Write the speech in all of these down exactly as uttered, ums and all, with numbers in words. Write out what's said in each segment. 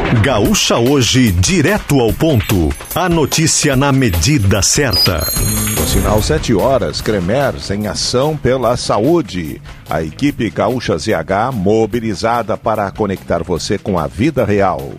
Gaúcha Hoje, direto ao ponto. A notícia na medida certa. No sinal sete horas, Cremers em ação pela saúde. A equipe Gaúcha Z H mobilizada para conectar você com a vida real.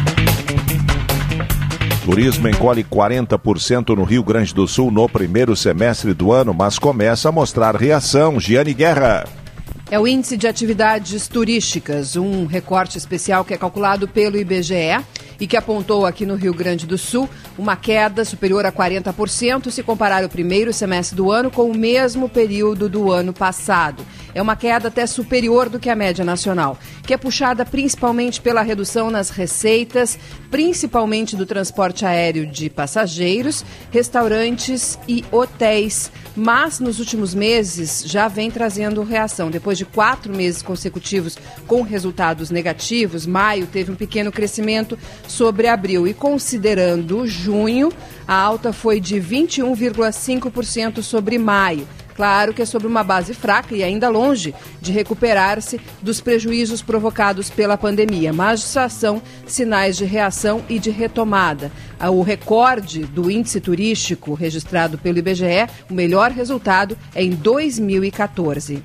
Turismo encolhe quarenta por cento no Rio Grande do Sul no primeiro semestre do ano, mas começa a mostrar reação. Giane Guerra. É o Índice de Atividades Turísticas, um recorte especial que é calculado pelo I B G E e que apontou aqui no Rio Grande do Sul uma queda superior a quarenta por cento se comparar o primeiro semestre do ano com o mesmo período do ano passado. É uma queda até superior do que a média nacional, que é puxada principalmente pela redução nas receitas, principalmente do transporte aéreo de passageiros, restaurantes e hotéis. Mas nos últimos meses já vem trazendo reação. Depois de quatro meses consecutivos com resultados negativos, maio teve um pequeno crescimento sobre abril. E considerando junho, a alta foi de vinte e um vírgula cinco por cento sobre maio. Claro que é sobre uma base fraca e ainda longe de recuperar-se dos prejuízos provocados pela pandemia, mas já são sinais de reação e de retomada. O recorde do índice turístico registrado pelo I B G E, o melhor resultado é em dois mil e catorze.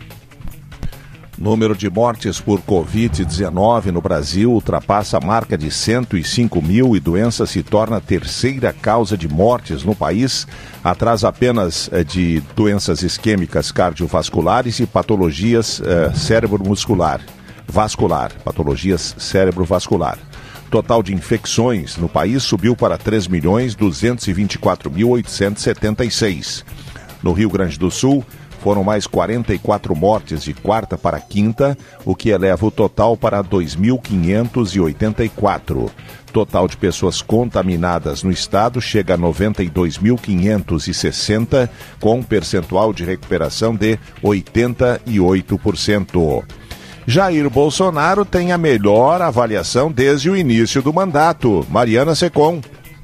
Número de mortes por covid dezenove no Brasil ultrapassa a marca de cento e cinco mil e doença se torna a terceira causa de mortes no país, atrás apenas eh, de doenças isquêmicas cardiovasculares e patologias eh, cérebro-muscular, vascular, patologias cérebro-vascular. Total de infecções no país subiu para três milhões duzentos e vinte e quatro mil oitocentos e setenta e seis. No Rio Grande do Sul, foram mais quarenta e quatro mortes de quarta para quinta, o que eleva o total para dois mil quinhentos e oitenta e quatro. Total de pessoas contaminadas no estado chega a noventa e dois mil quinhentos e sessenta, com um percentual de recuperação de oitenta e oito por cento. Jair Bolsonaro tem a melhor avaliação desde o início do mandato. Mariana Secom.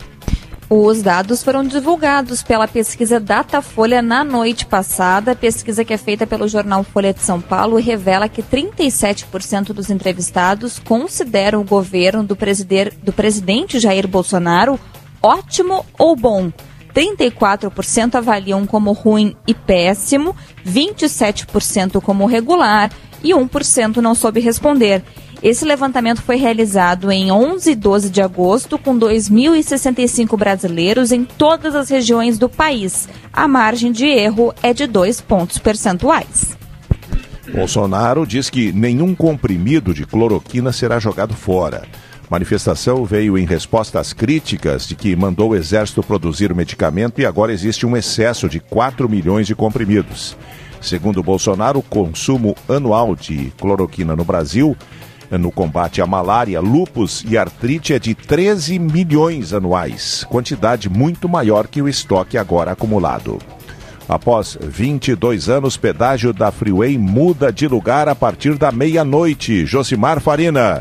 Os dados foram divulgados pela pesquisa Datafolha na noite passada. A pesquisa que é feita pelo jornal Folha de São Paulo revela que trinta e sete por cento dos entrevistados consideram o governo do, preside- do presidente Jair Bolsonaro ótimo ou bom. trinta e quatro por cento avaliam como ruim e péssimo, vinte e sete por cento como regular e um por cento não soube responder. Esse levantamento foi realizado em onze e doze de agosto, com dois mil e sessenta e cinco brasileiros em todas as regiões do país. A margem de erro é de dois pontos percentuais. Bolsonaro diz que nenhum comprimido de cloroquina será jogado fora. Manifestação veio em resposta às críticas de que mandou o Exército produzir o medicamento e agora existe um excesso de quatro milhões de comprimidos. Segundo Bolsonaro, o consumo anual de cloroquina no Brasil no combate à malária, lúpus e artrite é de treze milhões anuais, quantidade muito maior que o estoque agora acumulado. Após vinte e dois anos, pedágio da Freeway muda de lugar a partir da meia-noite. Josimar Farina.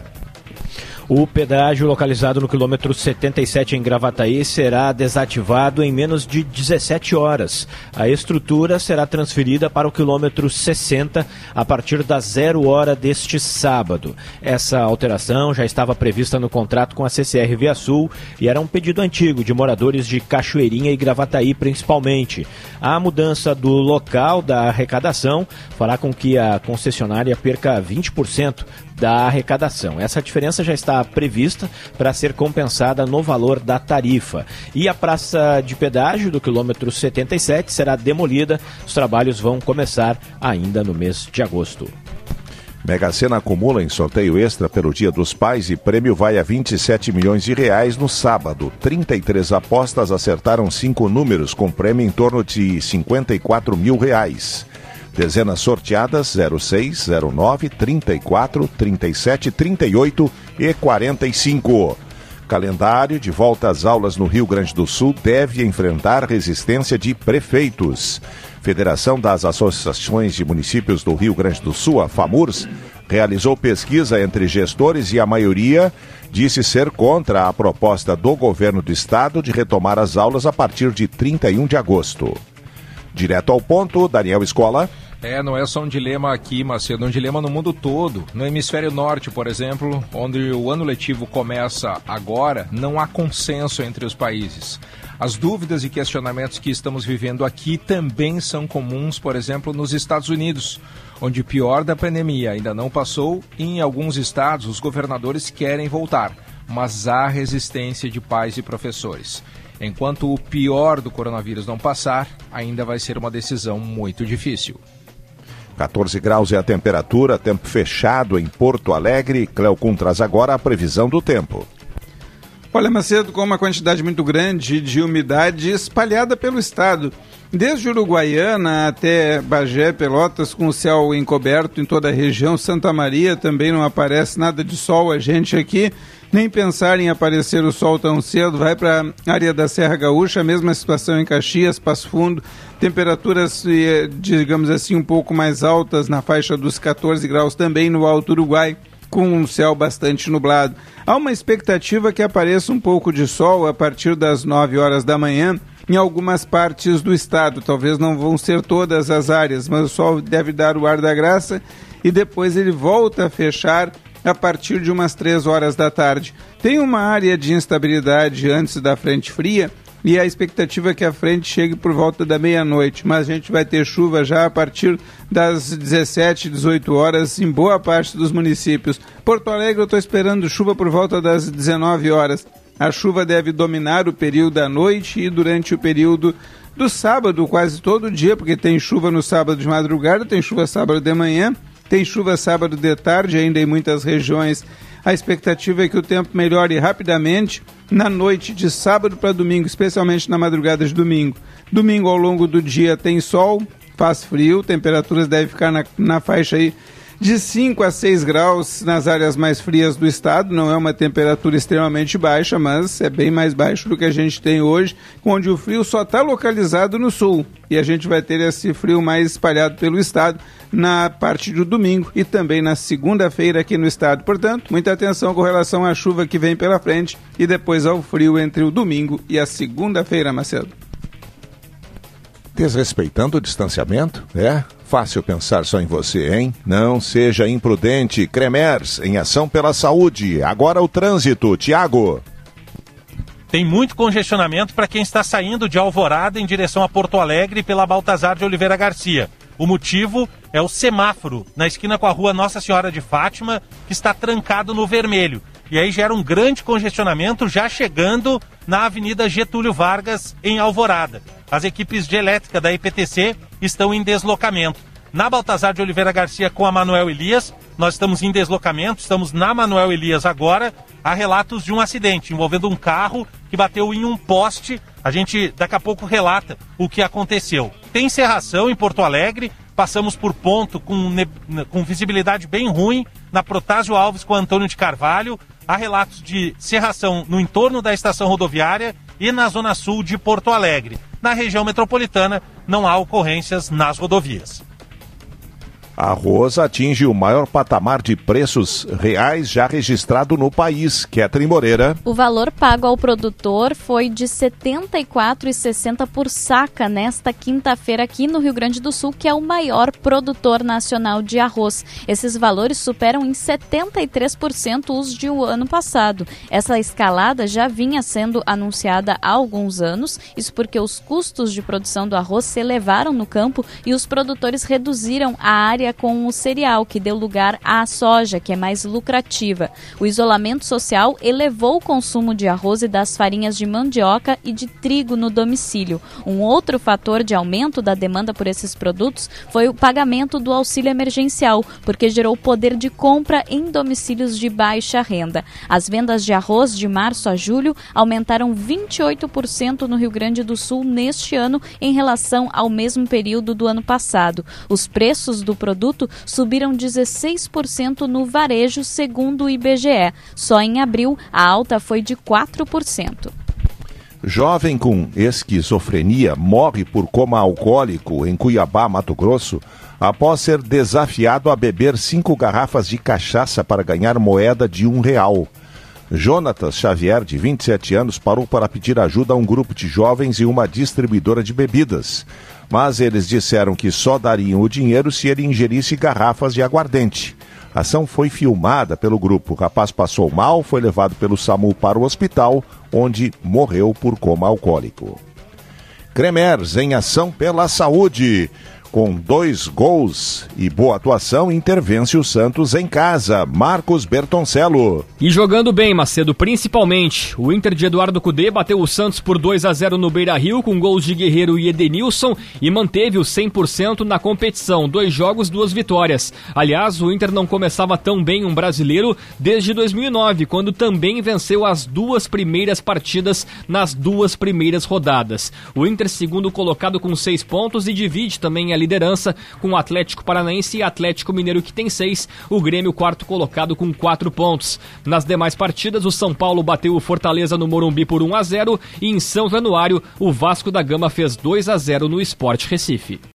O pedágio localizado no quilômetro setenta e sete em Gravataí será desativado em menos de dezessete horas. A estrutura será transferida para o quilômetro sessenta a partir das zero hora deste sábado. Essa alteração já estava prevista no contrato com a C C R Via Sul e era um pedido antigo de moradores de Cachoeirinha e Gravataí principalmente. A mudança do local da arrecadação fará com que a concessionária perca vinte por cento da arrecadação. Essa diferença já está prevista para ser compensada no valor da tarifa. E a praça de pedágio do quilômetro setenta e sete será demolida. Os trabalhos vão começar ainda no mês de agosto. Mega Sena acumula em sorteio extra pelo Dia dos Pais e prêmio vai a vinte e sete milhões de reais no sábado. trinta e três apostas acertaram cinco números com prêmio em torno de cinquenta e quatro mil reais. Dezenas sorteadas zero seis, zero nove, trinta e quatro, trinta e sete, trinta e oito e quarenta e cinco. Calendário de volta às aulas no Rio Grande do Sul deve enfrentar resistência de prefeitos. Federação das Associações de Municípios do Rio Grande do Sul, a FAMURS, realizou pesquisa entre gestores e a maioria disse ser contra a proposta do governo do estado de retomar as aulas a partir de trinta e um de agosto. Direto ao ponto, Daniel Escola. É, não é só um dilema aqui, Macedo, é um dilema no mundo todo. No hemisfério norte, por exemplo, onde o ano letivo começa agora, não há consenso entre os países. As dúvidas e questionamentos que estamos vivendo aqui também são comuns, por exemplo, nos Estados Unidos, onde o pior da pandemia ainda não passou e em alguns estados os governadores querem voltar, mas há resistência de pais e professores. Enquanto o pior do coronavírus não passar, ainda vai ser uma decisão muito difícil. catorze graus é a temperatura, tempo fechado em Porto Alegre. Cleocum traz agora a previsão do tempo. Olha, Macedo, com uma quantidade muito grande de umidade espalhada pelo estado, desde Uruguaiana até Bagé, Pelotas, com o céu encoberto em toda a região. Santa Maria também não aparece nada de sol, a gente aqui nem pensar em aparecer o sol tão cedo. Vai para a área da Serra Gaúcha, a mesma situação em Caxias, Passo Fundo, temperaturas, digamos assim, um pouco mais altas na faixa dos catorze graus também no Alto Uruguai, com um céu bastante nublado. Há uma expectativa que apareça um pouco de sol a partir das nove horas da manhã em algumas partes do estado. Talvez não vão ser todas as áreas, mas o sol deve dar o ar da graça e depois ele volta a fechar a partir de umas três horas da tarde. Tem uma área de instabilidade antes da frente fria e a expectativa é que a frente chegue por volta da meia-noite, mas a gente vai ter chuva já a partir das dezessete, dezoito horas em boa parte dos municípios. Porto Alegre eu estou esperando chuva por volta das dezenove horas. A chuva deve dominar o período da noite e durante o período do sábado, quase todo dia, porque tem chuva no sábado de madrugada, tem chuva sábado de manhã, tem chuva sábado de tarde ainda em muitas regiões. A expectativa é que o tempo melhore rapidamente na noite de sábado para domingo, especialmente na madrugada de domingo. Domingo ao longo do dia tem sol, faz frio, temperaturas devem ficar na, na faixa aí de cinco a seis graus nas áreas mais frias do estado. Não é uma temperatura extremamente baixa, mas é bem mais baixo do que a gente tem hoje, onde o frio só está localizado no sul. E a gente vai ter esse frio mais espalhado pelo estado na parte do domingo e também na segunda-feira aqui no estado. Portanto, muita atenção com relação à chuva que vem pela frente e depois ao frio entre o domingo e a segunda-feira, Macedo. Desrespeitando o distanciamento? É? Fácil pensar só em você, hein? Não seja imprudente. Cremers, em ação pela saúde. Agora o trânsito. Tiago. Tem muito congestionamento para quem está saindo de Alvorada em direção a Porto Alegre pela Baltazar de Oliveira Garcia. O motivo é o semáforo na esquina com a rua Nossa Senhora de Fátima, que está trancado no vermelho. E aí gera um grande congestionamento já chegando na Avenida Getúlio Vargas, em Alvorada. As equipes de elétrica da I P T C estão em deslocamento. Na Baltazar de Oliveira Garcia com a Manuel Elias, nós estamos em deslocamento, estamos na Manuel Elias agora. Há relatos de um acidente envolvendo um carro que bateu em um poste. A gente daqui a pouco relata o que aconteceu. Tem cerração em Porto Alegre, passamos por ponto com, ne... com visibilidade bem ruim na Protásio Alves com Antônio de Carvalho. Há relatos de cerração no entorno da estação rodoviária e na zona sul de Porto Alegre. Na região metropolitana, não há ocorrências nas rodovias. Arroz atinge o maior patamar de preços reais já registrado no país. Ketrin Moreira. O valor pago ao produtor foi de setenta e quatro reais e sessenta centavos por saca nesta quinta-feira aqui no Rio Grande do Sul, que é o maior produtor nacional de arroz. Esses valores superam em setenta e três por cento os de o ano passado. Essa escalada já vinha sendo anunciada há alguns anos, isso porque os custos de produção do arroz se elevaram no campo e os produtores reduziram a área com o cereal, que deu lugar à soja, que é mais lucrativa. O isolamento social elevou o consumo de arroz e das farinhas de mandioca e de trigo no domicílio. Um outro fator de aumento da demanda por esses produtos foi o pagamento do auxílio emergencial, porque gerou poder de compra em domicílios de baixa renda. As vendas de arroz de março a julho aumentaram vinte e oito por cento no Rio Grande do Sul neste ano em relação ao mesmo período do ano passado. Os preços do produto subiram dezesseis por cento no varejo, segundo o I B G E. Só em abril, a alta foi de quatro por cento. Jovem com esquizofrenia morre por coma alcoólico em Cuiabá, Mato Grosso, após ser desafiado a beber cinco garrafas de cachaça para ganhar moeda de um real. Jonatas Xavier, de vinte e sete anos, parou para pedir ajuda a um grupo de jovens e uma distribuidora de bebidas. Mas eles disseram que só dariam o dinheiro se ele ingerisse garrafas de aguardente. A ação foi filmada pelo grupo. O rapaz passou mal, foi levado pelo SAMU para o hospital, onde morreu por coma alcoólico. Cremers, em ação pela saúde. Com dois gols e boa atuação, intervence o Santos em casa. Marcos Bertoncello. E jogando bem, Macedo, principalmente. O Inter de Eduardo Cudê bateu o Santos por dois a zero no Beira-Rio, com gols de Guerreiro e Edenilson, e manteve o cem por cento na competição. Dois jogos, duas vitórias. Aliás, o Inter não começava tão bem um brasileiro desde dois mil e nove, quando também venceu as duas primeiras partidas nas duas primeiras rodadas. O Inter, segundo colocado com seis pontos, e divide também a liderança com o Atlético Paranaense e Atlético Mineiro, que tem seis, o Grêmio quarto colocado com quatro pontos. Nas demais partidas, o São Paulo bateu o Fortaleza no Morumbi por um a zero e em São Januário o Vasco da Gama fez dois a zero no Sport Recife.